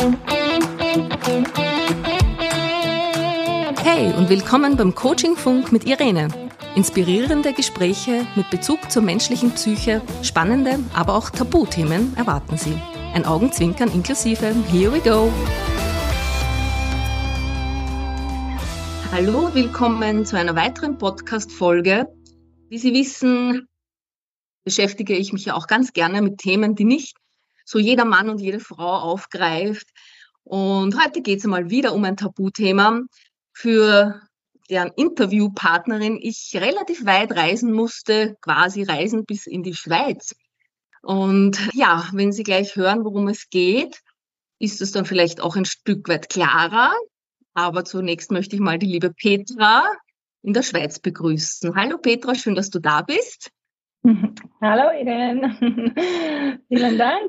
Hey und willkommen beim Coaching-Funk mit Irene. Inspirierende Gespräche mit Bezug zur menschlichen Psyche, spannende, aber auch Tabuthemen erwarten Sie. Ein Augenzwinkern inklusive. Here we go! Hallo, willkommen zu einer weiteren Podcast-Folge. Wie Sie wissen, beschäftige ich mich ja auch ganz gerne mit Themen, die nicht so jeder Mann und jede Frau aufgreift. Und heute geht es mal wieder um ein Tabuthema, für deren Interviewpartnerin ich relativ weit reisen musste, quasi reisen bis in die Schweiz. Und ja, wenn Sie gleich hören, worum es geht, ist es dann vielleicht auch ein Stück weit klarer. Aber zunächst möchte ich mal die liebe Petra in der Schweiz begrüßen. Hallo Petra, schön, dass du da bist. Hallo Irene, vielen Dank.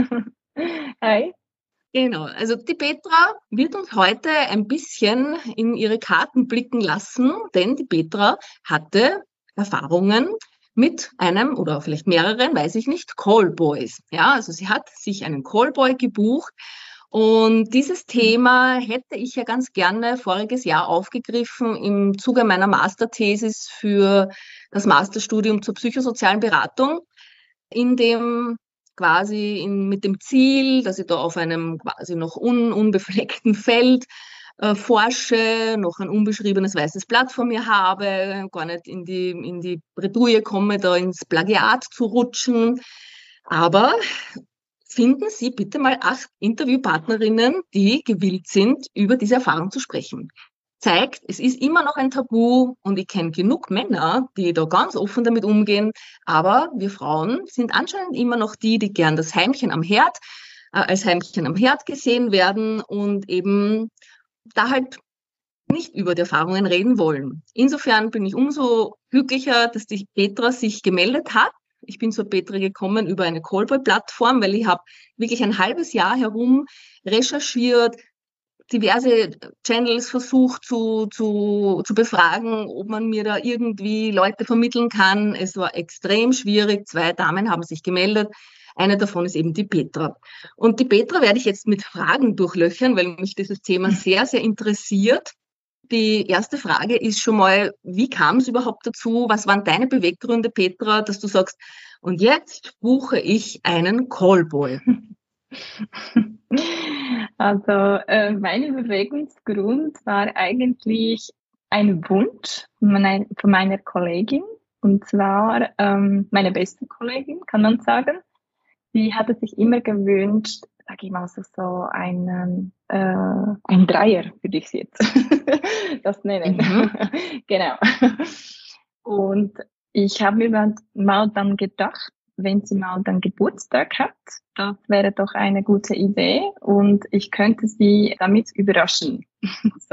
Hi. Genau, also die Petra wird uns heute ein bisschen in ihre Karten blicken lassen, denn die Petra hatte Erfahrungen mit einem oder vielleicht mehreren, weiß ich nicht, Callboys. Ja, also sie hat sich einen Callboy gebucht und dieses Thema hätte ich ja ganz gerne voriges Jahr aufgegriffen im Zuge meiner Masterthesis für das Masterstudium zur psychosozialen Beratung, in dem mit dem Ziel, dass ich da auf einem quasi noch unbefleckten Feld forsche, noch ein unbeschriebenes weißes Blatt vor mir habe, gar nicht in die Bredouille komme, da ins Plagiat zu rutschen. Aber finden Sie bitte mal 8 Interviewpartnerinnen, die gewillt sind, über diese Erfahrung zu sprechen. Zeigt, es ist immer noch ein Tabu und ich kenne genug Männer, die da ganz offen damit umgehen, aber wir Frauen sind anscheinend immer noch die gern das Heimchen am Herd, als Heimchen am Herd gesehen werden und eben da halt nicht über die Erfahrungen reden wollen. Insofern bin ich umso glücklicher, dass die Petra sich gemeldet hat. Ich bin zur Petra gekommen über eine Callboy-Plattform, weil ich habe wirklich ein halbes Jahr herum recherchiert, diverse Channels versucht zu befragen, ob man mir da irgendwie Leute vermitteln kann. Es war extrem schwierig. 2 Damen haben sich gemeldet. Eine davon ist eben die Petra. Und die Petra werde ich jetzt mit Fragen durchlöchern, weil mich dieses Thema sehr, sehr interessiert. Die erste Frage ist schon mal, wie kam es überhaupt dazu? Was waren deine Beweggründe, Petra, dass du sagst, und jetzt buche ich einen Callboy? Also mein Bewegungsgrund war eigentlich ein Wunsch von meiner Kollegin, und zwar meine beste Kollegin, kann man sagen. Sie hatte sich immer gewünscht, sag ich mal so ein Dreier, würde ich jetzt das nennen. Mhm. Genau. Und ich habe mir mal dann gedacht, wenn sie mal dann Geburtstag hat, das wäre doch eine gute Idee und ich könnte sie damit überraschen. So.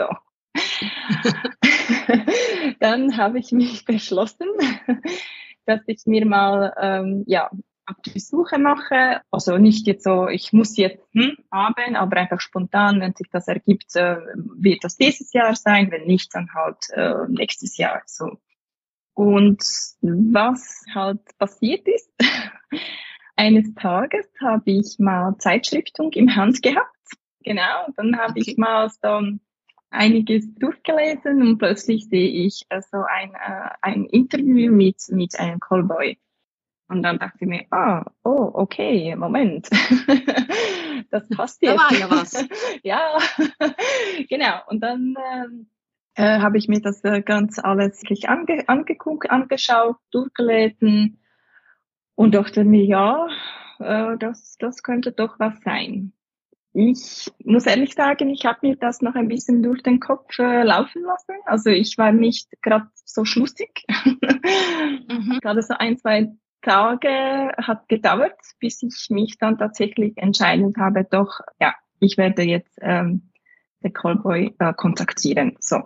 Dann habe ich mich beschlossen, dass ich mir mal auf die Suche mache. Also nicht jetzt so, ich muss jetzt haben, aber einfach spontan, wenn sich das ergibt, wird das dieses Jahr sein, wenn nicht, dann halt nächstes Jahr. So. Und was halt passiert ist, eines Tages habe ich mal Zeitschriftung im Hand gehabt. Genau, dann habe ich mal so einiges durchgelesen und plötzlich sehe ich so ein Interview mit einem Callboy. Und dann dachte ich mir, okay, Moment. Das passt jetzt. Da war ja was. Ja, genau. Und dann habe ich mir das ganz alles wirklich angeschaut, durchgelesen und dachte mir, das könnte doch was sein. Ich muss ehrlich sagen, ich habe mir das noch ein bisschen durch den Kopf laufen lassen. Also ich war nicht gerade so schlussig. Gerade so 1, 2 Tage hat gedauert, bis ich mich dann tatsächlich entschieden habe, doch, ja, ich werde jetzt den Callboy kontaktieren. So.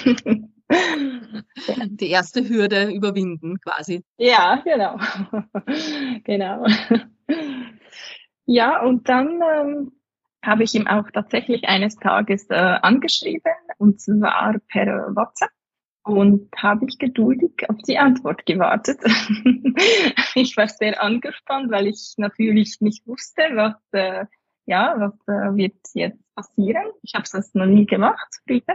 Die erste Hürde überwinden, quasi. Ja, genau. Genau. Ja, und dann habe ich ihm auch tatsächlich eines Tages angeschrieben, und zwar per WhatsApp. Und habe ich geduldig auf die Antwort gewartet. Ich war sehr angespannt, weil ich natürlich nicht wusste, ja, was wird jetzt passieren? Ich habe das noch nie gemacht früher.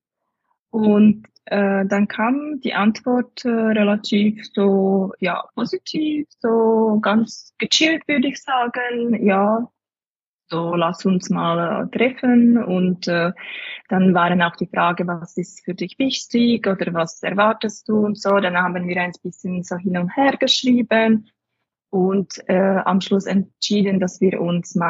Und dann kam die Antwort relativ so, ja, positiv, so ganz gechillt, würde ich sagen. Ja, so lass uns mal treffen. Und dann waren auch die Frage, was ist für dich wichtig oder was erwartest du und so. Dann haben wir ein bisschen so hin und her geschrieben und am Schluss entschieden, dass wir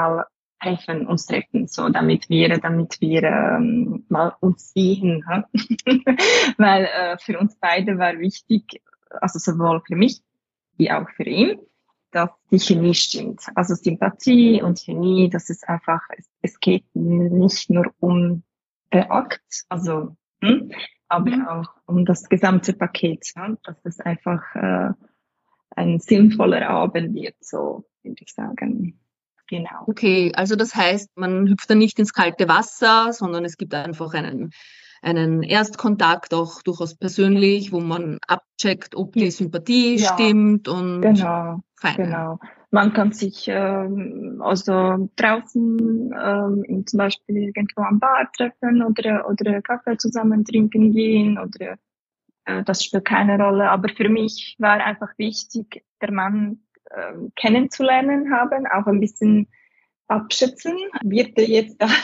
uns treffen, so damit wir mal uns sehen, ha? Weil für uns beide war wichtig, also sowohl für mich wie auch für ihn, dass die Chemie stimmt. Also Sympathie und Chemie, das ist einfach, es geht nicht nur um den Akt, also aber auch um das gesamte Paket, ja? Dass es einfach ein sinnvoller Abend wird, so würde ich sagen. Genau. Okay, also das heißt, man hüpft dann nicht ins kalte Wasser, sondern es gibt einfach einen Erstkontakt, auch durchaus persönlich, wo man abcheckt, ob die Sympathie Ja, stimmt und genau, fein. genau. Man kann sich also draußen zum Beispiel irgendwo am Bar treffen oder Kaffee zusammen trinken gehen oder das spielt keine Rolle. Aber für mich war einfach wichtig, der Mann kennenzulernen haben, auch ein bisschen abschätzen, wird er jetzt da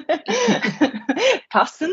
passen?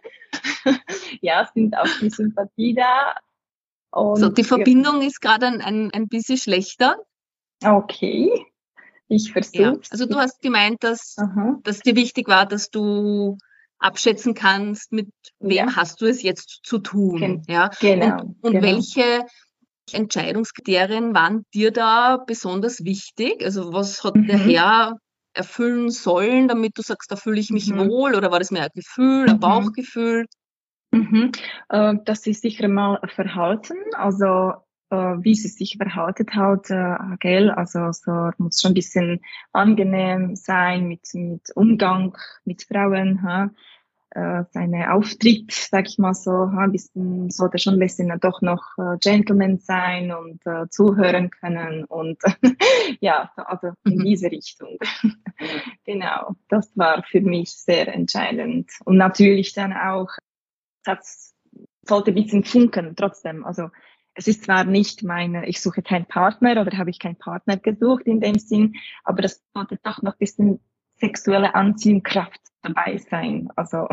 Ja, sind auch die Sympathie da. So, Und die Verbindung ist gerade ein bisschen schlechter. okay, ich Ja, versuch's. also du hast gemeint, Aha. dass dir wichtig war, dass du abschätzen kannst, mit wem Ja, hast du es jetzt zu tun, ja? genau, Und genau. welche Entscheidungskriterien waren dir da besonders wichtig? Also was hat der Mhm. Herr erfüllen sollen, damit du sagst, da fühle ich mich Mhm. wohl? Oder war das mehr ein Gefühl, ein Mhm. Bauchgefühl? Mhm. Das ist sicher mal Verhalten, also wie sie sich verhalten hat, gell, also so muss schon ein bisschen angenehm sein mit Umgang mit Frauen, ha? Seine Auftritt, sag ich mal so, ha? Ein bisschen, sollte schon ein bisschen doch noch Gentleman sein und zuhören können und ja, also in Mhm. diese Richtung. Genau, das war für mich sehr entscheidend und natürlich dann auch das sollte ein bisschen funken trotzdem. Also es ist zwar nicht ich suche keinen Partner oder habe ich keinen Partner gesucht in dem Sinn, aber das sollte doch noch ein bisschen sexuelle Anziehungskraft dabei sein. Also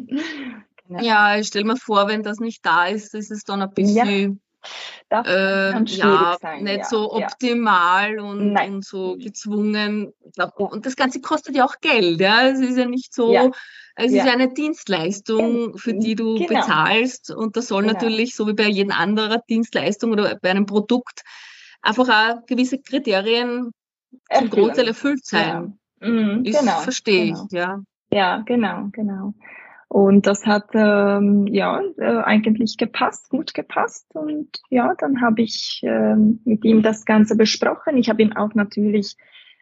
genau. Ja, ich stelle mir vor, wenn das nicht da ist es dann ein Ja, bisschen das kann schwierig ja, sein. nicht Ja, so ja. optimal Nein. und so gezwungen. Ich glaub, Ja, und das Ganze kostet ja auch Geld, ja. Es ist ja nicht ja, so, es ist ja. ja eine Dienstleistung, für die du Genau, bezahlst. Und da soll genau. natürlich, so wie bei jeder anderen Dienstleistung oder bei einem Produkt, einfach auch gewisse Kriterien zum Großteil Erfüllen. erfüllt Ja. sein. Ist, Genau, verstehe ich, genau. ja. Ja, genau, genau. Und das hat ja eigentlich gepasst, gut gepasst. Und ja, dann habe ich mit ihm das Ganze besprochen. Ich habe ihm auch natürlich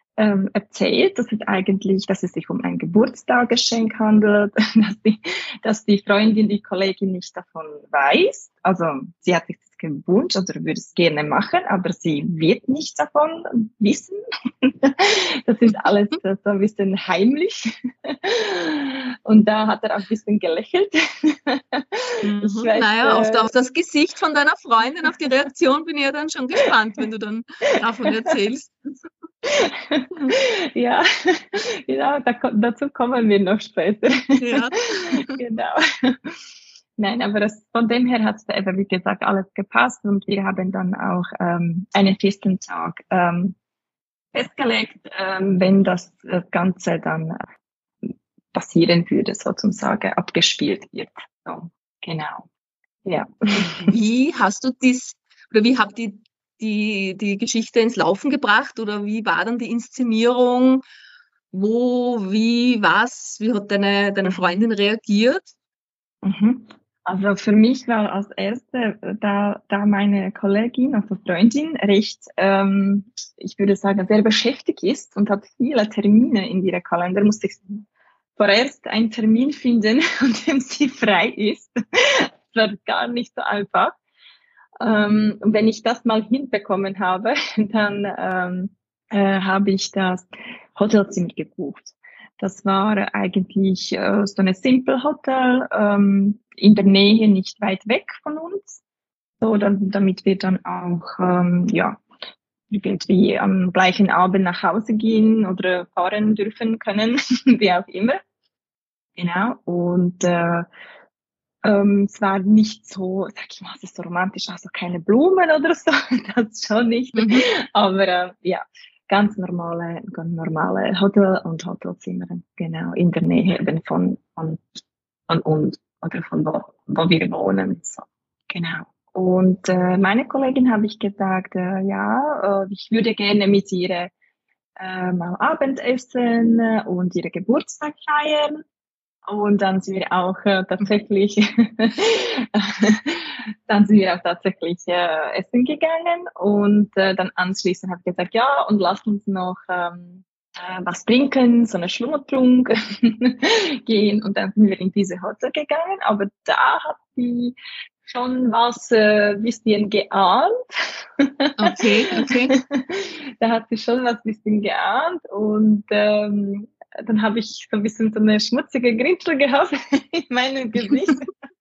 erzählt, dass es sich um ein Geburtstagsgeschenk handelt, dass die Freundin, die Kollegin nicht davon weiß. Also sie hat sich das gewünscht oder würde es gerne machen, aber sie wird nichts davon wissen. Das ist alles so ein bisschen heimlich. Und da hat er auch ein bisschen gelächelt. Ich Mhm. weiß, Naja, auf das Gesicht von deiner Freundin, auf die Reaktion bin ich ja dann schon gespannt, wenn du dann davon erzählst. ja, ja, dazu kommen wir noch später. Ja. Genau. Nein, aber von dem her hat es eben, wie gesagt, alles gepasst und wir haben dann auch einen festen Tag festgelegt, wenn das Ganze dann passieren würde, sozusagen abgespielt wird. So, genau. Ja. Und wie hast du oder wie habt ihr die Geschichte ins Laufen gebracht oder wie war dann die Inszenierung? Wo, wie, was? Wie hat deine Freundin reagiert? Mhm. Also für mich war als erste, da meine Kollegin, also Freundin, recht, ich würde sagen, sehr beschäftigt ist und hat viele Termine in ihrer Kalender, musste ich vorerst einen Termin finden, an dem sie frei ist. Das war gar nicht so einfach. Und wenn ich das mal hinbekommen habe, dann habe ich das Hotelzimmer gebucht. Das war eigentlich so eine Simple Hotel in der Nähe, nicht weit weg von uns, so damit wir dann auch irgendwie am gleichen Abend nach Hause gehen oder fahren dürfen können, wie auch immer. Genau. Und es war nicht so, sag ich mal, es ist so romantisch, also keine Blumen oder so, das schon nicht. Mhm. Aber ja, ganz normale Hotel und Hotelzimmer, genau, in der Nähe eben von uns oder von wo wir wohnen. So, genau. Und meine Kollegin habe ich gesagt, ich würde gerne mit ihr mal Abendessen und ihre Geburtstag feiern. Und dann sind wir auch tatsächlich, essen gegangen und dann anschließend habe ich gesagt, ja, und lasst uns noch was trinken, so eine Schlummertrunk gehen. Und dann sind wir in diese Hotel gegangen, aber da hat sie schon was bisschen geahnt. Okay, okay. Da hat sie schon was bisschen geahnt und dann habe ich so ein bisschen so eine schmutzige Grintel gehabt in meinem Gesicht.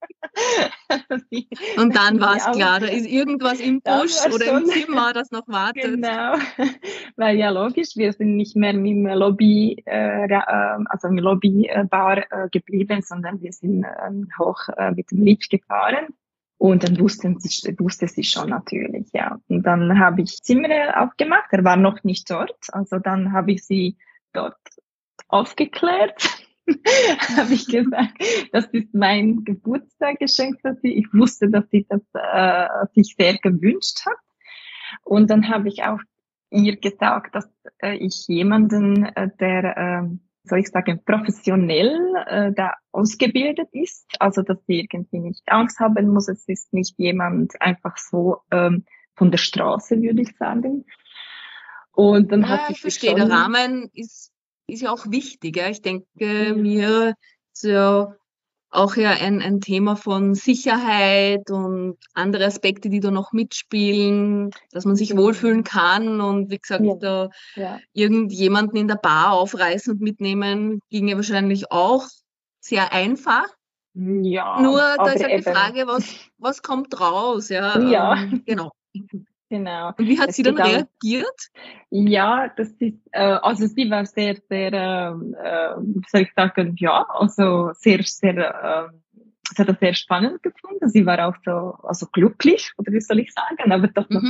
Und dann war Die es Augen, klar, da ist irgendwas im dann Busch war oder im schon, Zimmer, das noch wartet. genau, weil ja logisch, wir sind nicht mehr im Lobby, also im Lobbybar geblieben, sondern wir sind hoch mit dem Lift gefahren. Und dann wusste sie schon natürlich, ja. Und dann habe ich Zimmer aufgemacht, er war noch nicht dort, also dann habe ich sie dort aufgeklärt. Habe ich gesagt, das ist mein Geburtstagsgeschenk für sie. Ich wusste, dass sie das sich sehr gewünscht hat. Und dann habe ich auch ihr gesagt, dass ich jemanden, der, soll ich sagen, professionell da ausgebildet ist. Also, dass sie irgendwie nicht Angst haben muss. Es ist nicht jemand einfach so von der Straße, würde ich sagen. Und dann hat Ja, sie ich sich verstehe. Der schon, Rahmen ist ja auch wichtig. Ja. Ich denke mir, ist ja auch ja ein Thema von Sicherheit und andere Aspekte, die da noch mitspielen, dass man sich wohlfühlen kann und wie gesagt, ja, da ja, irgendjemanden in der Bar aufreißen und mitnehmen, ginge wahrscheinlich auch sehr einfach. ja, Nur da ist aber halt die eben, Frage, was kommt raus, ja, ja, genau. genau. Und wie hat Es sie dann geht auch, reagiert? ja, das ist, also sie war sehr, sehr, wie soll ich sagen, ja, also sehr, sehr, sie hat das sehr spannend gefunden. Sie war auch so, also glücklich, oder wie soll ich sagen, aber doch noch ein Mhm.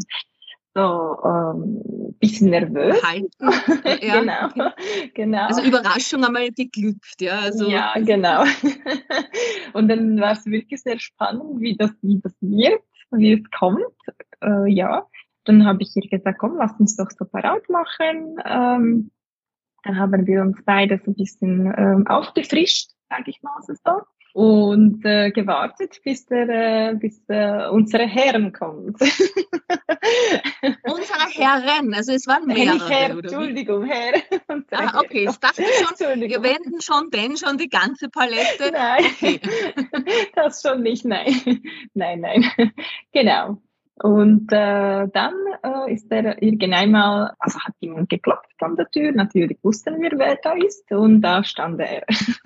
bisschen nervös. Verhalten, ja, Genau, okay. genau. Also Überraschung einmal geglückt, ja, also, Ja, genau. Und dann war es wirklich sehr spannend, wie das wird, wie es kommt. Ja, dann habe ich ihr gesagt, komm, lass uns doch so parat machen. Dann haben wir uns beide so ein bisschen aufgefrischt, sage ich mal so. Und gewartet, bis unsere Herren kommt. unsere Herren, also es waren Nicht Herr, mehrere, oder wie? Entschuldigung, Herr. Unsere Ah, Herren okay, ich kommt. dachte schon, wir Entschuldigung. wenden schon, denn schon die ganze Palette. Nein, Okay. das schon nicht, nein. Nein, nein. Genau. Und dann ist er irgendwann mal, also hat jemand geklopft an der Tür, natürlich wussten wir, wer da ist, und da stand er.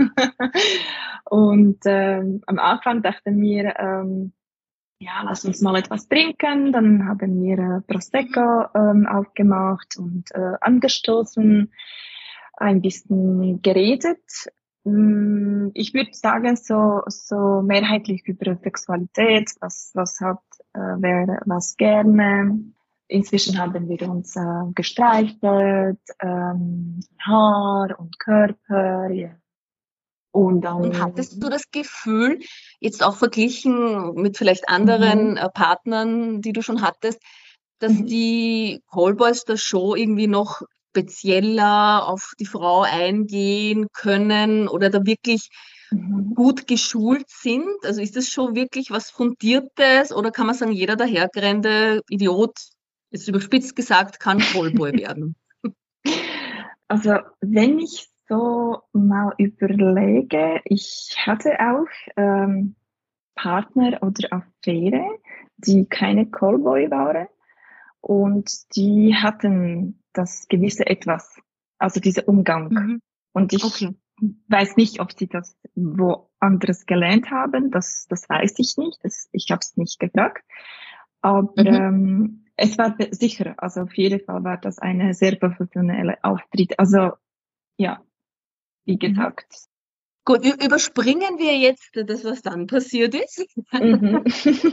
Und am Anfang dachten wir, ja, lass uns mal etwas trinken. Dann haben wir Prosecco aufgemacht und angestoßen, ein bisschen geredet. Ich würde sagen, so mehrheitlich über Sexualität, was hat wer was gerne. Inzwischen haben wir uns gestreichelt, Haar und Körper, ja. Und Und hattest du dann, das Gefühl, jetzt auch verglichen mit vielleicht mhm, anderen Partnern, die du schon hattest, dass mhm, die Callboys der Show irgendwie noch spezieller auf die Frau eingehen können oder da wirklich mhm. gut geschult sind? Also ist das schon wirklich was Fundiertes oder kann man sagen, jeder dahergerennte Idiot, jetzt überspitzt gesagt, kann Callboy werden? Also, wenn ich so mal überlege, ich hatte auch Partner oder Affäre, die keine Callboy waren und die hatten das gewisse Etwas. Also dieser Umgang. Mhm. Und ich Okay. weiß nicht, ob sie das woanders gelernt haben. Das weiß ich nicht. Ich habe es nicht gefragt. Aber Mhm. es war sicher, also auf jeden Fall war das eine sehr professionelle Auftritt. Also ja, wie Mhm. gesagt. Gut, überspringen wir jetzt das, was dann passiert ist. Mhm.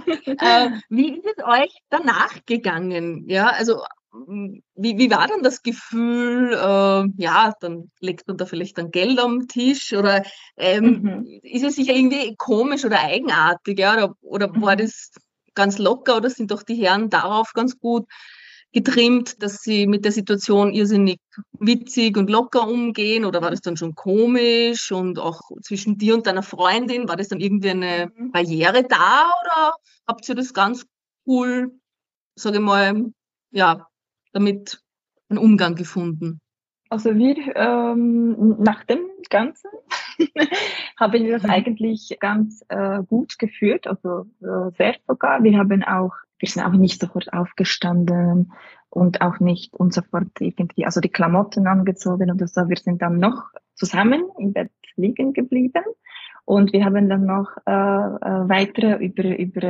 Wie ist es euch danach gegangen? Ja, also wie war dann das Gefühl? Ja, dann legt man da vielleicht dann Geld am Tisch oder Mhm. ist es sicher irgendwie komisch oder eigenartig, ja? Oder war Mhm. das ganz locker oder sind doch die Herren darauf ganz gut getrimmt, dass sie mit der Situation irrsinnig witzig und locker umgehen oder war das dann schon komisch und auch zwischen dir und deiner Freundin, war das dann irgendwie eine Mhm. Barriere da oder habt ihr das ganz cool, sage ich mal, ja, damit einen Umgang gefunden? Also wir nach dem Ganzen haben wir das eigentlich ganz gut geführt, also sehr sogar. Wir sind auch nicht sofort aufgestanden und auch nicht uns sofort irgendwie, also die Klamotten angezogen oder so. Wir sind dann noch zusammen im Bett liegen geblieben und wir haben dann noch weitere über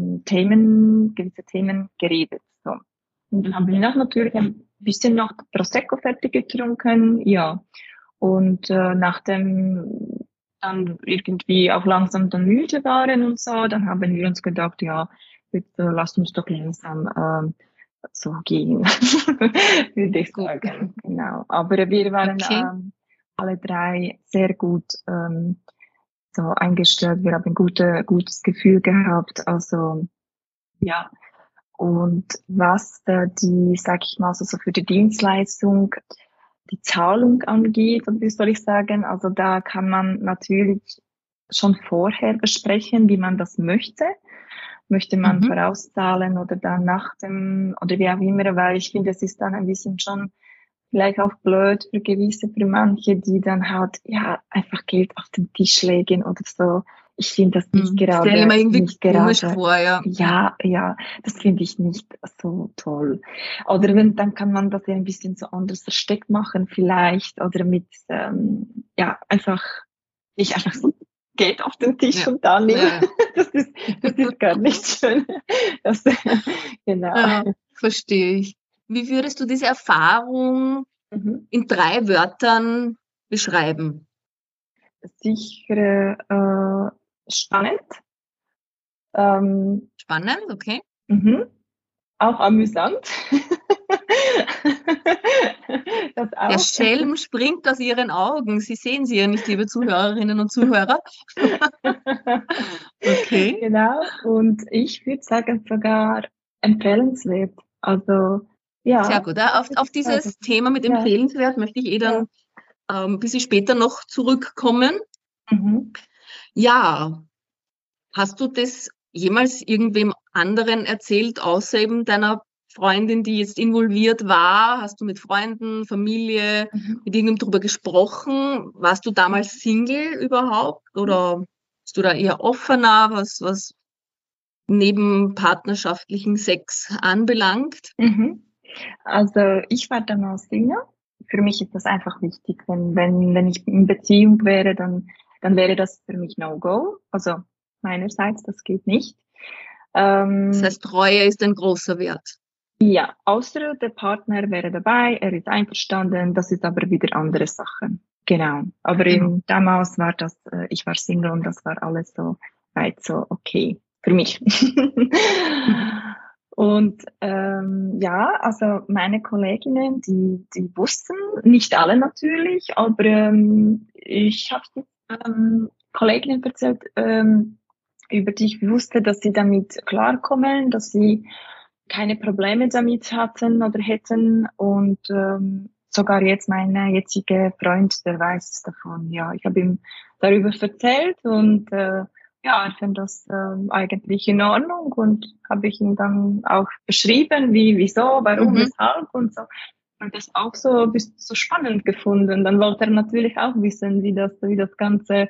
gewisse Themen geredet. So. Und dann haben wir noch natürlich ein bisschen noch Prosecco fertig getrunken, ja. Und nachdem dann irgendwie auch langsam dann müde waren und so, dann haben wir uns gedacht, ja, bitte lasst uns doch langsam so gehen, würde ich Gut, sagen. Genau. Aber wir waren okay. alle drei sehr gut so eingestellt. Wir haben ein gutes Gefühl gehabt. Also ja. Und was sag ich mal, so für die Dienstleistung, die Zahlung angeht, und wie soll ich sagen, also da kann man natürlich schon vorher besprechen, wie man das möchte. Möchte man Mhm. vorauszahlen oder dann nach dem, oder wie auch immer, weil ich finde, es ist dann ein bisschen schon vielleicht auch blöd für manche, die dann halt, ja, einfach Geld auf den Tisch legen oder so. Ich finde das Stelle mir irgendwie nicht komisch gerade, vor, ja. ja, das finde ich nicht so toll. Oder dann kann man das ja ein bisschen so anders versteckt machen vielleicht oder mit, ja, einfach, nicht einfach so Geld auf den Tisch Ja, und da nehmen. ja, Das ist gar nicht schön. Das, genau. ja, verstehe ich. Wie würdest du diese Erfahrung Mhm. in 3 Wörtern beschreiben? Sicher spannend. Ähm, Spannend, okay. mhm. Auch amüsant. Das Der auch. Schelm springt aus Ihren Augen. Sie sehen sie ja nicht, liebe Zuhörerinnen und Zuhörer. Okay, Genau. Und ich würde sagen, sogar empfehlenswert. Also, sehr ja, gut. das Ja, würde auf ich sagen. dieses Thema mit Ja, empfehlenswert möchte ich ja. dann ein bisschen später noch zurückkommen. Mhm. Ja, hast du das jemals irgendwem anderen erzählt, außer eben deiner Freundin, die jetzt involviert war? Hast du mit Freunden, Familie, Mhm. mit irgendjemandem drüber gesprochen? Warst du damals Mhm. Single überhaupt oder bist du da eher offener, was neben partnerschaftlichen Sex anbelangt? Mhm. Also ich war damals Single. Für mich ist das einfach wichtig. Wenn ich in Beziehung wäre, dann wäre das für mich No-Go. Also meinerseits, das geht nicht. Das Ähm, heißt, Treue ist ein großer Wert. ja, außer der Partner wäre dabei, er ist einverstanden, das ist aber wieder andere Sache. Genau. Aber Genau. damals war das, ich war Single und das war alles so weit so okay für mich. Mhm. Und ja, also meine Kolleginnen, die wussten, nicht alle natürlich, aber ich habe Kolleginnen erzählt, über die ich wusste, dass sie damit klarkommen, dass sie keine Probleme damit hatten oder hätten. Und sogar jetzt mein jetziger Freund, der weiß davon. Ja, ich habe ihm darüber erzählt und ja, er fand das eigentlich in Ordnung und habe ich ihm dann auch beschrieben, wieso, warum, Mhm. weshalb und so. Und das auch so ein bisschen so spannend gefunden. Dann wollte er natürlich auch wissen, wie das Ganze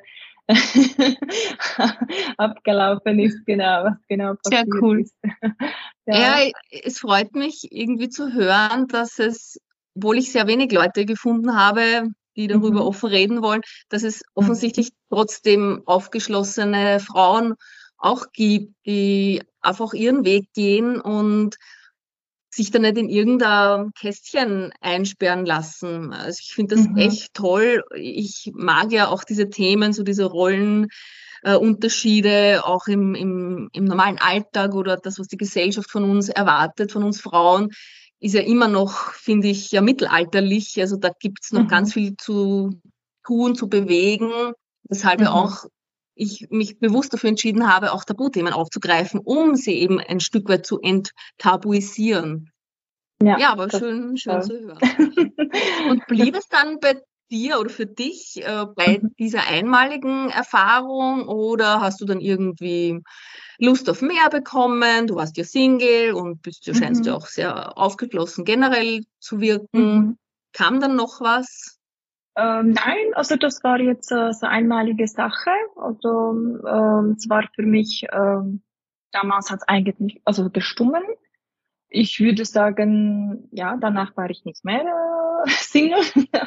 abgelaufen ist, genau, was genau Sehr passiert cool. ist. Ja. Ja, es freut mich irgendwie zu hören, dass es obwohl ich sehr wenig Leute gefunden habe, die darüber offen reden wollen, dass es offensichtlich trotzdem aufgeschlossene Frauen auch gibt, die einfach ihren Weg gehen und sich da nicht in irgendein Kästchen einsperren lassen. Also ich finde das echt toll. Ich mag ja auch diese Themen, so diese Rollenunterschiede, auch im normalen Alltag oder das, was die Gesellschaft von uns erwartet, von uns Frauen, ist ja immer noch, finde ich, ja mittelalterlich. Also da gibt's noch ganz viel zu tun, zu bewegen. Weshalb ja auch ich mich bewusst dafür entschieden habe, auch Tabuthemen aufzugreifen, um sie eben ein Stück weit zu enttabuisieren. Ja, aber schön zu hören. Und blieb es dann bei dir oder für dich bei dieser einmaligen Erfahrung oder hast du dann irgendwie Lust auf mehr bekommen? Du warst ja Single und scheinst ja auch sehr aufgeschlossen generell zu wirken. Kam dann noch was? Nein, also das war jetzt so einmalige Sache. Also es war für mich, damals hat es eigentlich also gestummen. Ich würde sagen, ja, danach war ich nicht mehr Single.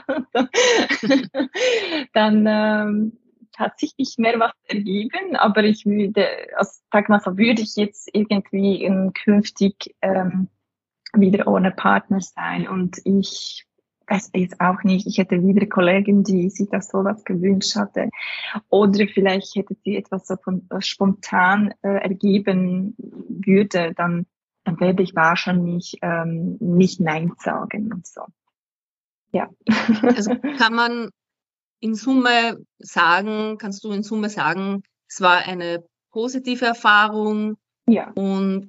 Dann hat sich nicht mehr was ergeben, aber ich würde, also sag mal so, würde ich jetzt irgendwie künftig wieder ohne Partner sein und ich weiß jetzt auch nicht, ich hätte wieder Kollegin, die sich das sowas gewünscht hatte oder vielleicht hätte sie etwas so von, spontan ergeben würde, dann werde ich wahrscheinlich nicht Nein sagen und so. Ja. Also kann man in Summe sagen, kannst du in Summe sagen, es war eine positive Erfahrung und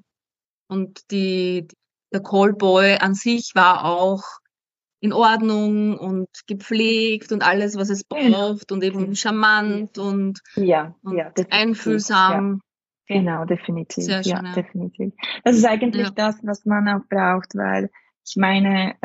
der Callboy an sich war auch in Ordnung und gepflegt und alles, was es braucht und eben charmant und einfühlsam. Ja. Genau, definitiv. Sehr schön, ja, definitiv. Das ist eigentlich das, was man auch braucht, weil ich meine,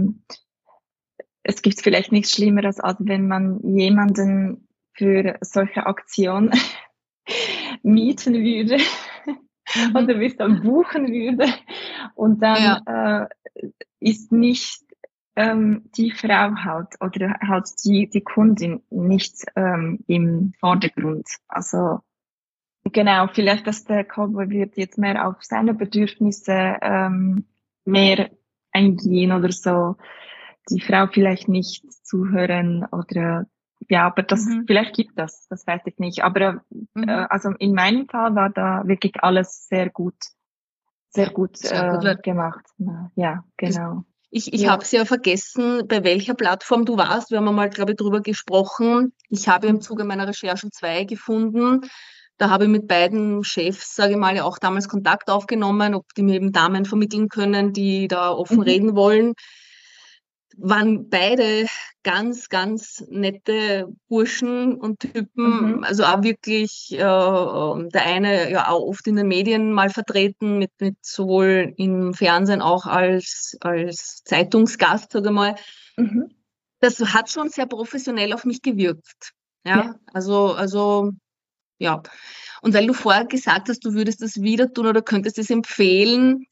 es gibt vielleicht nichts Schlimmeres, als wenn man jemanden für solche Aktionen mieten würde oder bis dann buchen würde und dann ist nicht die Frau halt oder halt die Kundin nicht im Vordergrund. Also genau, vielleicht, dass der Cowboy wird jetzt mehr auf seine Bedürfnisse mehr eingehen oder so. Die Frau vielleicht nicht zuhören oder ja, aber das vielleicht gibt das weiß ich nicht. Aber also in meinem Fall war da wirklich alles sehr gut gemacht. Ja, genau. Ich habe es ja vergessen, bei welcher Plattform du warst. Wir haben einmal, glaube ich, drüber gesprochen. Ich habe im Zuge meiner Recherchen 2 gefunden. Da habe ich mit beiden Chefs, sage ich mal, ja auch damals Kontakt aufgenommen, ob die mir eben Damen vermitteln können, die da offen reden wollen. Waren beide ganz, ganz nette Burschen und Typen, also auch wirklich, der eine ja auch oft in den Medien mal vertreten, mit sowohl im Fernsehen auch als Zeitungsgast, sage ich mal. Das hat schon sehr professionell auf mich gewirkt. Ja. Also, ja. Und weil du vorher gesagt hast, du würdest das wieder tun oder könntest es empfehlen,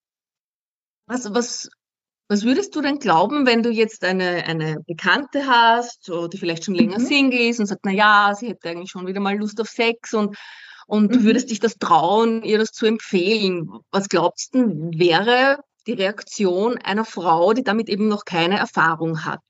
was würdest du denn glauben, wenn du jetzt eine Bekannte hast, die vielleicht schon länger Single ist und sagt, na ja, sie hätte eigentlich schon wieder mal Lust auf Sex und du würdest dich das trauen, ihr das zu empfehlen. Was glaubst du, wäre die Reaktion einer Frau, die damit eben noch keine Erfahrung hat?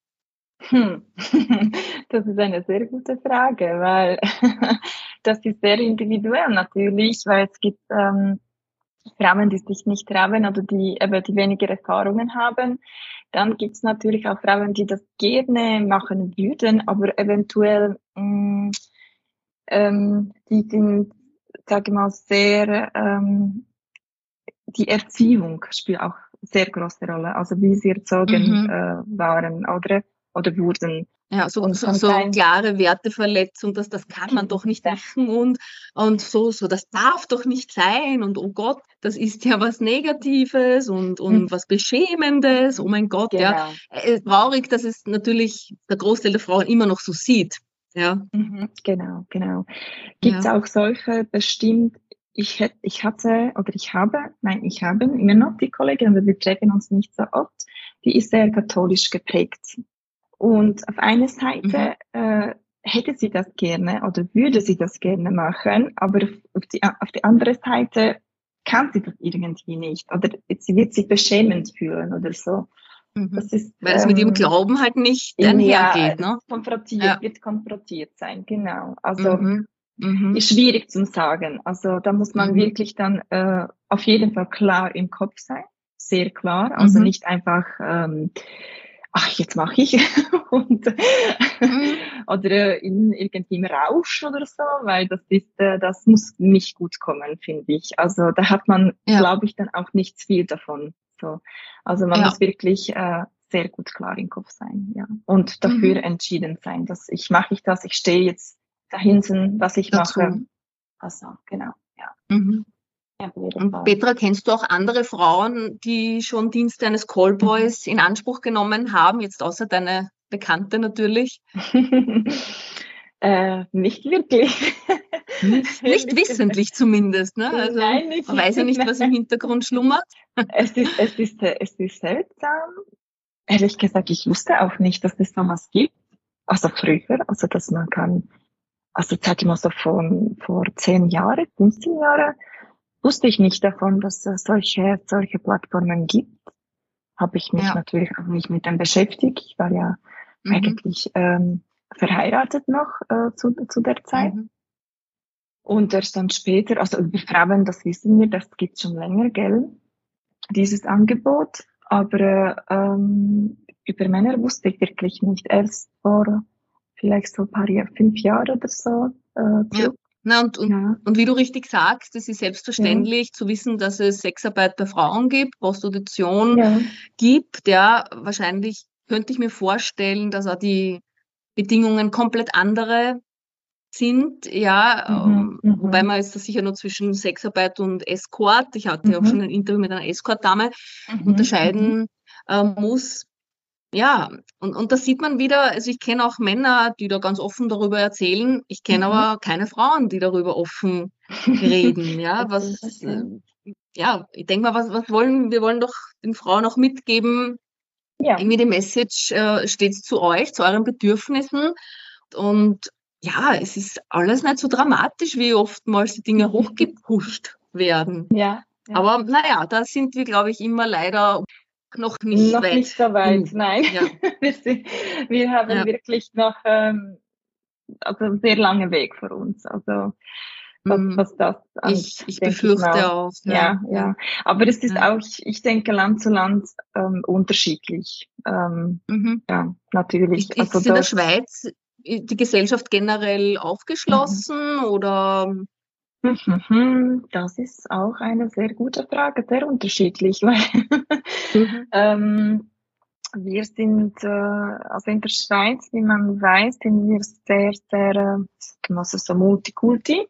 Das ist eine sehr gute Frage, weil das ist sehr individuell natürlich, weil es gibt Frauen, die sich nicht trauen oder die weniger Erfahrungen haben. Dann gibt es natürlich auch Frauen, die das gerne machen würden, aber eventuell die sind, sage ich mal, sehr die Erziehung spielt auch sehr große Rolle. Also wie sie erzogen waren oder wurden. Ja, so klare Werteverletzung, dass das kann man doch nicht machen und so, das darf doch nicht sein und oh Gott, das ist ja was Negatives und was Beschämendes, oh mein Gott, ja. Traurig, dass es natürlich der Großteil der Frauen immer noch so sieht, ja. Genau. Gibt's auch solche bestimmt, ich habe immer noch die Kollegin, aber wir treffen uns nicht so oft. die ist sehr katholisch geprägt. Und auf einer Seite hätte sie das gerne oder würde sie das gerne machen, aber auf die andere Seite kann sie das irgendwie nicht oder sie wird sich beschämend fühlen oder so. Das ist, weil das mit ihrem Glauben halt nicht einhergeht, ne? Wird konfrontiert sein, genau. Also ist schwierig zu sagen. Also da muss man wirklich dann auf jeden Fall klar im Kopf sein, sehr klar. Also nicht einfach ach, jetzt mache ich und oder in irgendeinem Rausch oder so, weil das muss nicht gut kommen, finde ich. Also da hat man, glaube ich, dann auch nicht viel davon. So, also man muss wirklich sehr gut klar im Kopf sein, ja, und dafür entschieden sein, dass ich stehe jetzt dahinten, was ich mache. Also genau, ja. Und Petra, kennst du auch andere Frauen, die schon Dienste eines Callboys in Anspruch genommen haben, jetzt außer deine Bekannte natürlich? Nicht wirklich. Nicht wissentlich zumindest, ne? Also Nein, man weiß ja nicht, was im Hintergrund schlummert. Es ist seltsam. Ehrlich gesagt, ich wusste auch nicht, dass es sowas gibt. Also früher, also dass man kann, also sag ich mal so vor 10 Jahren, 15 Jahren, wusste ich nicht davon, dass es solche Plattformen gibt. Habe ich mich natürlich auch nicht mit dem beschäftigt. Ich war ja eigentlich verheiratet noch zu der Zeit. Und erst dann später, also über Frauen, das wissen wir, das gibt schon länger, gell, dieses Angebot. Aber über Männer wusste ich wirklich nicht. Erst vor vielleicht so ein paar Jahren, 5 Jahre oder so zurück. Na, und wie du richtig sagst, es ist selbstverständlich zu wissen, dass es Sexarbeit bei Frauen gibt, Prostitution gibt. Ja, wahrscheinlich könnte ich mir vorstellen, dass auch die Bedingungen komplett andere sind, wobei man jetzt sicher nur zwischen Sexarbeit und Escort, ich hatte ja auch schon ein Interview mit einer Escort-Dame, unterscheiden muss. Ja, und da sieht man wieder, also ich kenne auch Männer, die da ganz offen darüber erzählen, ich kenne aber keine Frauen, die darüber offen reden, ich denke mal, wir wollen doch den Frauen auch mitgeben, irgendwie die Message, steht zu euch, zu euren Bedürfnissen und ja, es ist alles nicht so dramatisch, wie oftmals die Dinge hochgepusht werden. Aber naja, da sind wir, glaube ich, immer leider noch nicht so weit, nein. Ja. wir haben wirklich noch also einen sehr langen Weg vor uns. Also was das angeht, ich befürchte auch. Ja. Aber es ist auch, ich denke, Land zu Land unterschiedlich. Ja, natürlich. Ist in der Schweiz die Gesellschaft generell aufgeschlossen oder? Das ist auch eine sehr gute Frage, sehr unterschiedlich, weil wir sind, also in der Schweiz, wie man weiß, sind wir sehr, sehr, so Multikulti.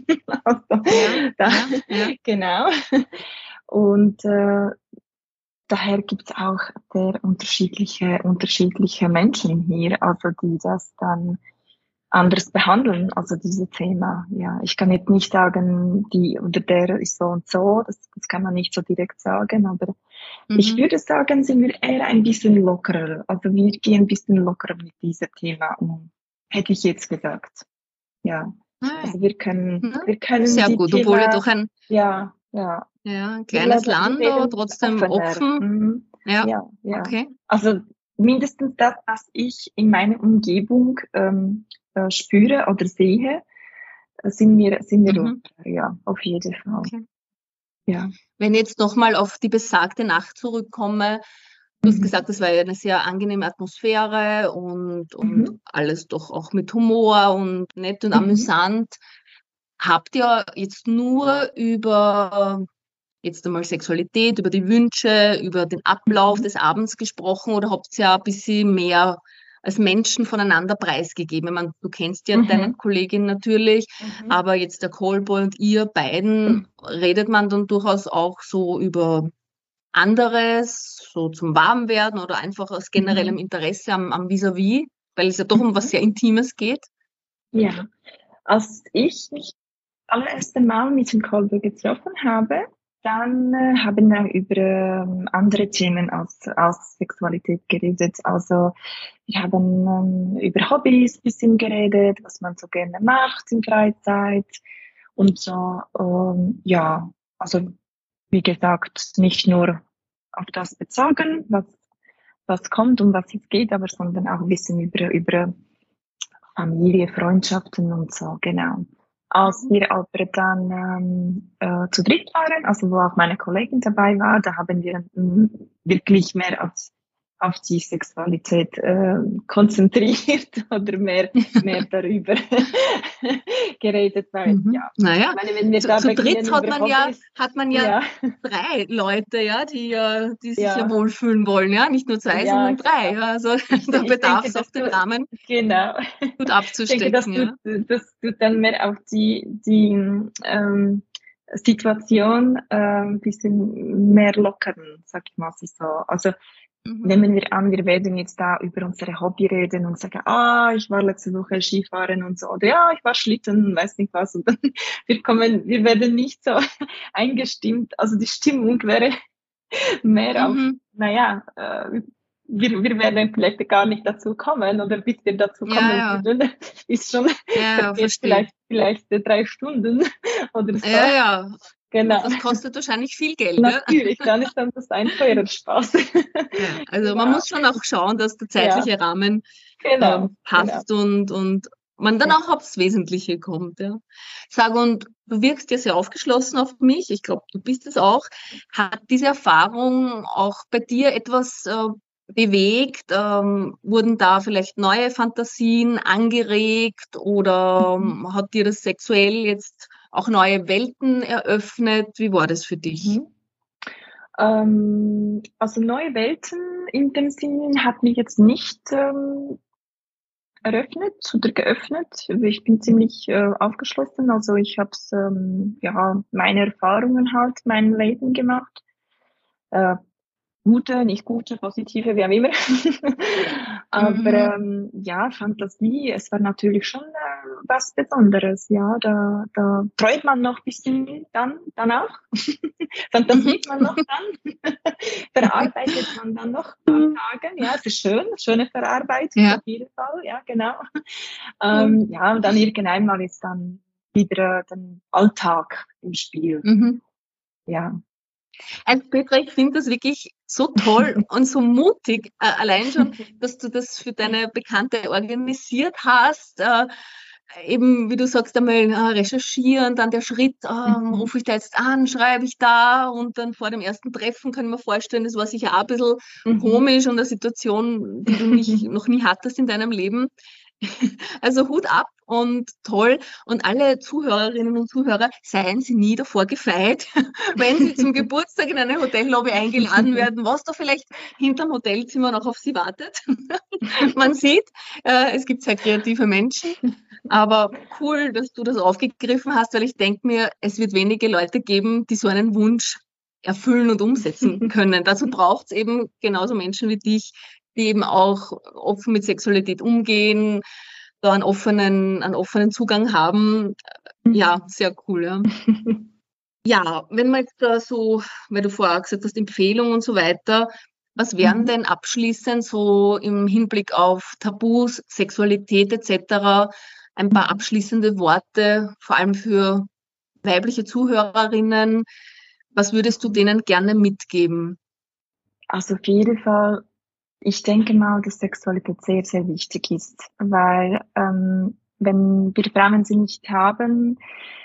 Genau. Und daher gibt es auch sehr unterschiedliche Menschen hier, also die das dann anders behandeln, also dieses Thema. Ja, ich kann jetzt nicht sagen, die oder der ist so und so, das kann man nicht so direkt sagen, aber ich würde sagen, sind wir eher ein bisschen lockerer. Also wir gehen ein bisschen lockerer mit diesem Thema um, hätte ich jetzt gesagt. Ja, also wir können sehr gut, Thema, obwohl wir doch ein kleines Land, aber trotzdem offen. Ja. Okay. Also mindestens das, was ich in meiner Umgebung spüre oder sehe, sind wir ja, auf jeden Fall. Okay. Ja. Wenn ich jetzt nochmal auf die besagte Nacht zurückkomme, du hast gesagt, das war ja eine sehr angenehme Atmosphäre und alles doch auch mit Humor und nett und amüsant. Habt ihr jetzt nur über jetzt einmal Sexualität, über die Wünsche, über den Ablauf des Abends gesprochen oder habt ihr ja ein bisschen mehr als Menschen voneinander preisgegeben? Ich meine, du kennst ja deine Kollegin natürlich, aber jetzt der Callboy und ihr beiden, redet man dann durchaus auch so über anderes, so zum Warmwerden oder einfach aus generellem Interesse am Vis-à-vis, weil es ja doch um was sehr Intimes geht? Ja, als ich mich das allererste Mal mit dem Callboy getroffen habe, dann haben wir über andere Themen als Sexualität geredet. Also wir haben über Hobbys ein bisschen geredet, was man so gerne macht in Freizeit und so. Ja, also wie gesagt, nicht nur auf das bezogen, was kommt, um was es geht, aber sondern auch ein bisschen über Familie, Freundschaften und so, genau. Als wir aber dann zu dritt waren, also wo auch meine Kollegin dabei war, da haben wir wirklich mehr auf die Sexualität konzentriert oder mehr darüber geredet, weil ja, Naja, ich meine, wenn wir da zu dritt beginnen über Hobbys, hat man ja 3 Leute, ja, die sich ja wohlfühlen wollen, ja, nicht nur 2, sondern 3. Ja. Also da bedarf es auch den Rahmen genau. gut Ich denke, dass abzustecken. du dann mehr auf die Situation ein bisschen mehr lockern, sag ich mal so. Also nehmen wir an, wir werden jetzt da über unsere Hobby reden und sagen, ich war letzte Woche Skifahren und so, oder ja, ich war Schlitten, weiß nicht was. Und dann wir werden nicht so eingestimmt. Also die Stimmung wäre mehr auf, wir werden vielleicht gar nicht dazu kommen oder bis wir dazu kommen würden, ist schon vergeht vielleicht 3 Stunden oder so. Ja. Genau. Das kostet wahrscheinlich viel Geld. Natürlich, dann ist dann das ein teurer Spaß. Ja, also man muss schon auch schauen, dass der zeitliche Rahmen passt und man dann auch aufs Wesentliche kommt. Ja. Sag, und du wirkst ja sehr aufgeschlossen auf mich. Ich glaube, du bist es auch. Hat diese Erfahrung auch bei dir etwas bewegt? Wurden da vielleicht neue Fantasien angeregt oder hat dir das sexuell jetzt auch neue Welten eröffnet? Wie war das für dich? Also neue Welten in dem Sinne hat mich jetzt nicht eröffnet oder geöffnet. Ich bin ziemlich aufgeschlossen. Also ich habe meine Erfahrungen halt, mein Leben gemacht. Gute, nicht gute, positive, wie auch immer. Aber Fantasie, es war natürlich schon was Besonderes. Ja, da freut man noch ein bisschen dann auch. Fantasiert man noch dann. Verarbeitet man dann noch ein paar Tage. Ja, es ist schön, schöne Verarbeitung auf jeden Fall. Ja, genau. Und dann irgendwann mal ist dann wieder der Alltag im Spiel. Ja. Also Petra, ich finde das wirklich so toll und so mutig, allein schon, dass du das für deine Bekannte organisiert hast. Eben, wie du sagst, einmal recherchieren, dann der Schritt, rufe ich da jetzt an, schreibe ich da und dann vor dem ersten Treffen kann ich mir vorstellen, das war sicher auch ein bisschen komisch und eine Situation, die du noch nie hattest in deinem Leben. Also Hut ab und toll. Und alle Zuhörerinnen und Zuhörer, seien Sie nie davor gefeit, wenn Sie zum Geburtstag in eine Hotellobby eingeladen werden, was da vielleicht hinterm Hotelzimmer noch auf Sie wartet. Man sieht, es gibt sehr kreative Menschen. Aber cool, dass du das aufgegriffen hast, weil ich denke mir, es wird wenige Leute geben, die so einen Wunsch erfüllen und umsetzen können. Dazu braucht es eben genauso Menschen wie dich, die eben auch offen mit Sexualität umgehen, da einen offenen Zugang haben. Ja, sehr cool, ja. Ja, wenn man jetzt da so, weil du vorher gesagt hast, Empfehlungen und so weiter, was wären denn abschließend so im Hinblick auf Tabus, Sexualität etc. ein paar abschließende Worte, vor allem für weibliche Zuhörerinnen? Was würdest du denen gerne mitgeben? Also auf jeden Fall, ich denke mal, dass Sexualität sehr, sehr wichtig ist, weil wenn wir Frauen sie nicht haben,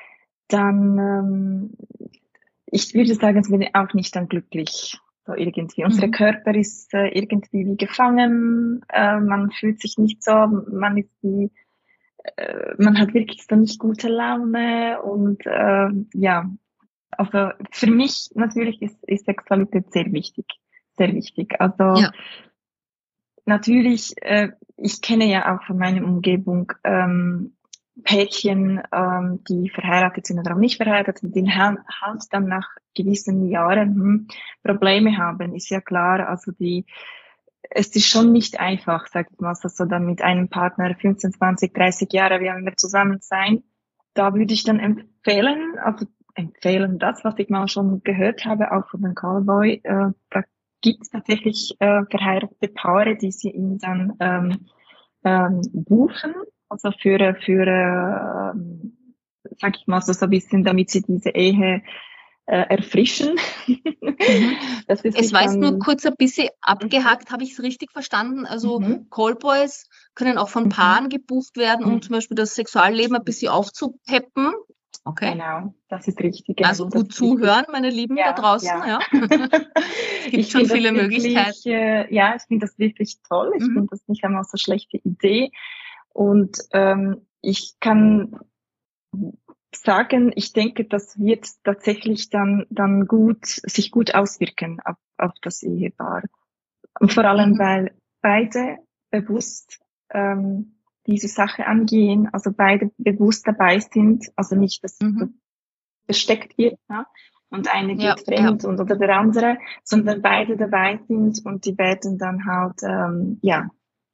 dann ich würde sagen, sind wir auch nicht dann glücklich. So irgendwie. Unser Körper ist irgendwie wie gefangen, man fühlt sich nicht so, man hat wirklich so nicht gute Laune und also für mich natürlich ist Sexualität sehr wichtig. Sehr wichtig. Also natürlich, ich kenne ja auch von meiner Umgebung Pärchen, die verheiratet sind oder auch nicht verheiratet sind, die halt dann nach gewissen Jahren Probleme haben, ist ja klar. Also es ist schon nicht einfach, sag ich mal, so dann mit einem Partner 15, 20, 30 Jahre, wie auch immer zusammen sein. Da würde ich dann empfehlen, also empfehlen. Das, was ich mal schon gehört habe, auch von den Callboy, da gibt es tatsächlich verheiratete Paare, die sie ihn dann buchen, also sag ich mal so ein bisschen, damit sie diese Ehe erfrischen. Mhm. Das ist Es sich war jetzt nur dann, kurz ein bisschen abgehackt, habe ich es richtig verstanden? Also mhm, Callboys können auch von mhm, Paaren gebucht werden, um mhm. zum Beispiel das Sexualleben ein bisschen aufzupeppen. Okay. Genau, das ist richtig, Also genau, das gut ist richtig. zuhören, meine Lieben da Ja, draußen, ja. ja. Es gibt Ich schon finde das viele Möglichkeiten. wirklich, ja, ich finde das wirklich toll. Ich Mhm. finde das nicht einmal so schlechte Idee. Und ich kann sagen, ich denke, das wird tatsächlich dann sich gut auswirken auf das Ehepaar. Und vor allem, Mhm. weil beide bewusst diese Sache angehen, also beide bewusst dabei sind, also nicht, dass das Mhm. versteckt wird, ja, und eine Ja, geht ja. fremd und oder der andere, sondern beide dabei sind und die werden dann halt ja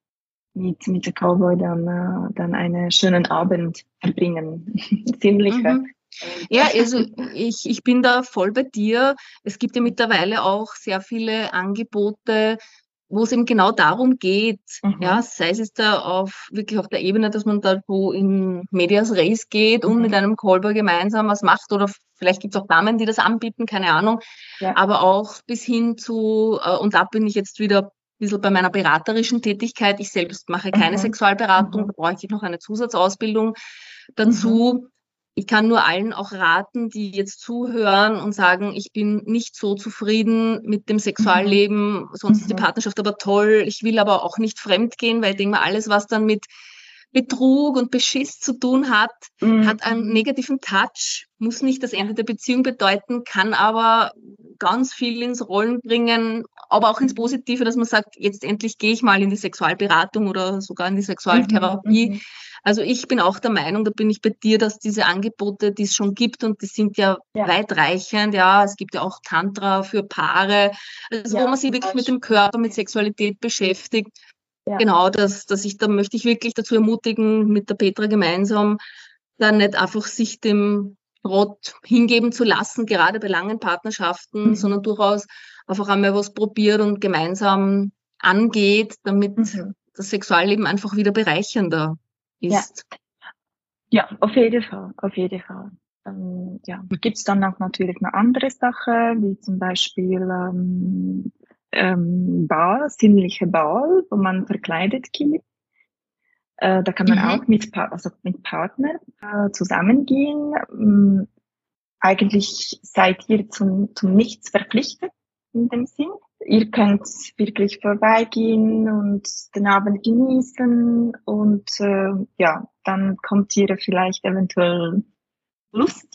mit der Cowboy dann einen schönen Abend verbringen. Ziemliche. Mhm. Ja, also ich bin da voll bei dir. Es gibt ja mittlerweile auch sehr viele Angebote, wo es eben genau darum geht, ja, Mhm. sei es jetzt da wirklich auf der Ebene, dass man da wo in Medias Res geht und mit Mhm. einem Callboy gemeinsam was macht oder vielleicht gibt es auch Damen, die das anbieten, keine Ahnung, Ja. aber auch bis hin zu, und da bin ich jetzt wieder ein bisschen bei meiner beraterischen Tätigkeit. Ich selbst mache keine Mhm. Sexualberatung, da Mhm. brauche ich noch eine Zusatzausbildung Mhm. dazu. Ich kann nur allen auch raten, die jetzt zuhören und sagen, ich bin nicht so zufrieden mit dem Mhm. Sexualleben, sonst ist die Mhm. Partnerschaft aber toll. Ich will aber auch nicht fremdgehen, weil ich denke mal, alles, was dann mit Betrug und Beschiss zu tun hat, hat einen Mhm. negativen Touch, muss nicht das Ja. Ende der Beziehung bedeuten, kann aber ganz viel ins Rollen bringen, aber auch ins Mhm. Positive, dass man sagt, jetzt endlich gehe ich mal in die Sexualberatung oder sogar in die Mhm. Sexualtherapie. Mhm. Also ich bin auch der Meinung, da bin ich bei dir, dass diese Angebote, die es schon gibt und die sind ja Ja. weitreichend, ja, es gibt ja auch Tantra für Paare, also wo Ja, man sich zum wirklich mit dem Beispiel. Körper, mit Sexualität beschäftigt. Ja. Genau, da möchte ich wirklich dazu ermutigen, mit der Petra gemeinsam dann nicht einfach sich dem Trott hingeben zu lassen, gerade bei langen Partnerschaften, sondern Mhm. durchaus einfach einmal was probiert und gemeinsam angeht, damit Mhm. das Sexualleben einfach wieder bereichernder Ja. ist. Ja, auf jeden Fall, auf jeden Fall. Ja, gibt's dann auch natürlich eine andere Sache, wie zum Beispiel Ball, sinnliche Ball, wo man verkleidet geht. Da kann man Mhm. auch also mit Partner zusammengehen. Eigentlich seid ihr zum Nichts verpflichtet in dem Sinn. Ihr könnt wirklich vorbeigehen und den Abend genießen und ja, dann kommt ihr vielleicht eventuell Lust.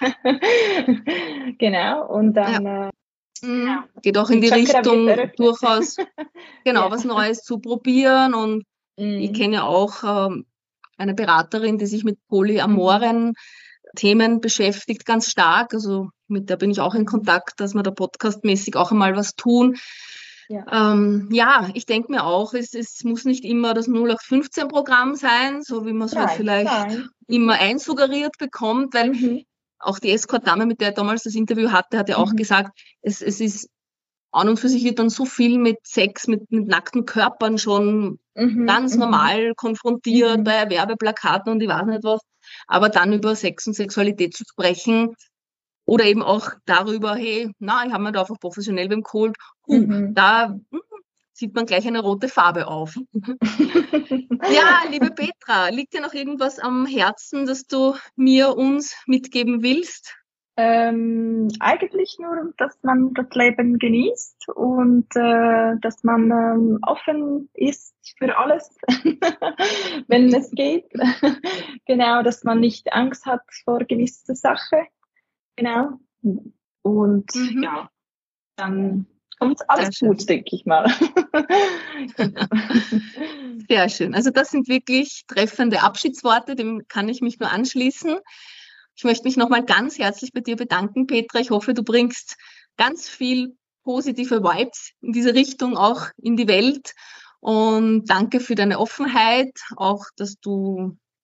Genau, und Ja. dann Mhm. genau, Geht auch in die die Chakra wird Richtung, eröffnet. durchaus genau Ja. was Neues zu probieren. Und ich Mhm. kenne ja auch eine Beraterin, die sich mit Mhm. polyamoren Themen beschäftigt, ganz stark. Also mit der bin ich auch in Mhm. Kontakt, dass wir da podcastmäßig auch einmal was tun. Ja. Ja, ich denke mir auch, es muss nicht immer das 0815-Programm sein, so wie man es halt Nein, vielleicht nein. immer einsuggeriert bekommt, weil Mhm. auch die Escort-Dame, mit der ich damals das Interview hatte, hat ja auch Mhm. gesagt, es ist an und für sich wird dann so viel mit Sex, mit nackten Körpern schon Mhm. ganz Mhm. normal konfrontiert Mhm. bei Werbeplakaten und ich weiß nicht was. Aber dann über Sex und Sexualität zu sprechen oder eben auch darüber, hey, na, ich habe mir da einfach professionell beim geholt, Mhm. da sieht man gleich eine rote Farbe auf. Ja, liebe Petra, liegt dir noch irgendwas am Herzen, das du uns mitgeben willst? Eigentlich nur, dass man das Leben genießt und dass man offen ist für alles, wenn es geht. Genau, dass man nicht Angst hat vor gewisser Sache. Genau. Und Mhm. ja, dann kommt Sehr alles schön. gut, denke ich mal. Genau. Sehr schön. Also das sind wirklich treffende Abschiedsworte, dem kann ich mich nur anschließen. Ich möchte mich nochmal ganz herzlich bei dir bedanken, Petra. Ich hoffe, du bringst ganz viel positive Vibes in diese Richtung auch in die Welt. Und danke für deine Offenheit, auch dass du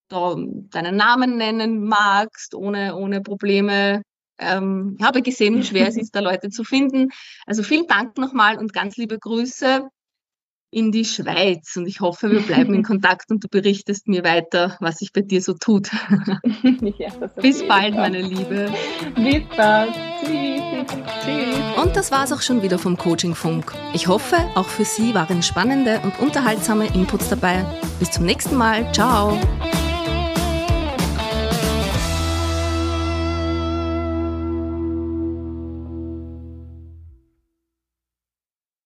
da deinen Namen nennen magst, ohne Probleme. Ich habe gesehen, wie schwer es ist, da Leute zu finden. Also vielen Dank nochmal und ganz liebe Grüße in die Schweiz. Und ich hoffe, wir bleiben in Kontakt und du berichtest mir weiter, was sich bei dir so tut. Ja, bis bald, meine Liebe. Bis bald. Tschüss. Tschüss. Und das war's auch schon wieder vom Coaching-Funk. Ich hoffe, auch für Sie waren spannende und unterhaltsame Inputs dabei. Bis zum nächsten Mal. Ciao.